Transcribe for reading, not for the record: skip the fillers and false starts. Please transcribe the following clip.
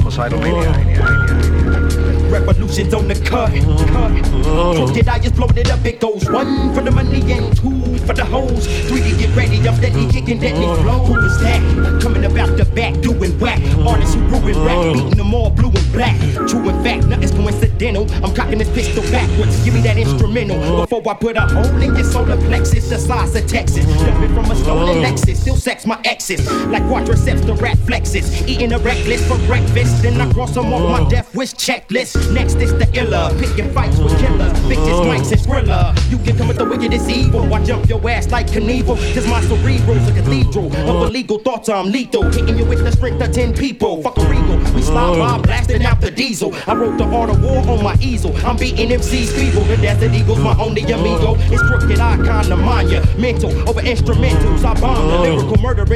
Homicidal Mania. Revolutions on the cut. Crooked I just floated up, it goes 1 for the money and 2 for the hoes. 3 to get ready, I'm steady kicking deadly flow. Who is that? Coming about the back, doing whack. Artists who ruin rap, beating them all blue and black. True in fact, nothing's coincidental. I'm cocking this pistol backwards, give me that instrumental. Before I put a hole in your solar plexus, the size of Texas. Jumping from a stolen Lexus, still sex my exes. Like quadriceps, the rat flexes. Eating a reckless for breakfast, then I cross them off my death wish checklist. Next is the iller, picking fights with killers, bitches, mics, and Skrilla. You can come with the wickedest evil, I jump your ass like Knievel. Cause my cerebral's a cathedral of illegal thoughts, I'm lethal. Hitting you with the strength of 10 people, fuck a regal. We slide by blasting out the diesel. I wrote the art of war on my easel. I'm beating MCs feeble, the Desert Eagles, my only amigo. It's crooked, I kinda mind ya. Mental over instrumentals, I bomb the lyrical murder.